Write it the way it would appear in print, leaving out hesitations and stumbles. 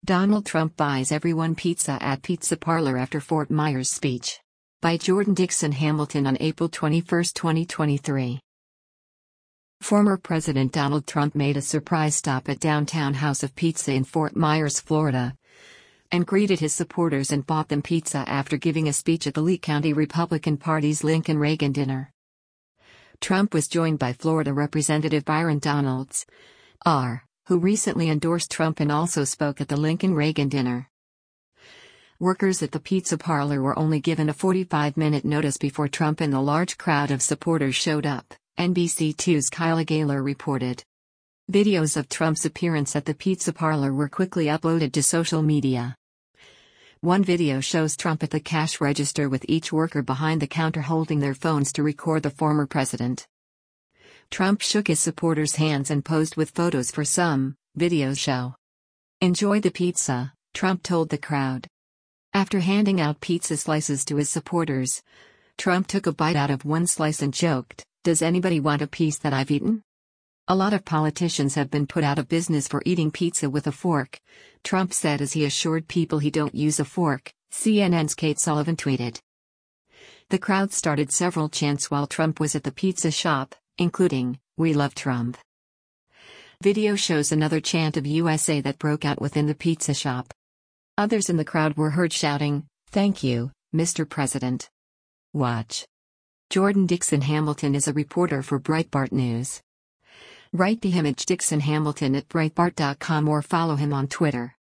Donald Trump buys everyone pizza at pizza parlor after Fort Myers speech. By Jordan Dixon Hamilton on April 21, 2023. Former President Donald Trump made a surprise stop at downtown House of Pizza in Fort Myers, Florida, and greeted his supporters and bought them pizza after giving a speech at the Lee County Republican Party's Lincoln Reagan dinner. Trump was joined by Florida Representative Byron Donalds, R., who recently endorsed Trump and also spoke at the Lincoln Reagan dinner. Workers at the pizza parlor were only given a 45-minute notice before Trump and the large crowd of supporters showed up, NBC2's Kyla Gaylor reported. Videos of Trump's appearance at the pizza parlor were quickly uploaded to social media. One video shows Trump at the cash register with each worker behind the counter holding their phones to record the former president. Trump shook his supporters' hands and posed with photos for some, videos show. "Enjoy the pizza," Trump told the crowd. After handing out pizza slices to his supporters, Trump took a bite out of one slice and joked, "Does anybody want a piece that I've eaten?" A lot of politicians have been put out of business for eating pizza with a fork, Trump said as he assured people he don't use a fork, CNN's Kate Sullivan tweeted. The crowd started several chants while Trump was at the pizza shop, including, "We love Trump." Video shows another chant of USA that broke out within the pizza shop. Others in the crowd were heard shouting, "Thank you, Mr. President." Watch. Jordan Dixon Hamilton is a reporter for Breitbart News. Write the image Dixon Hamilton at Breitbart.com or follow him on Twitter.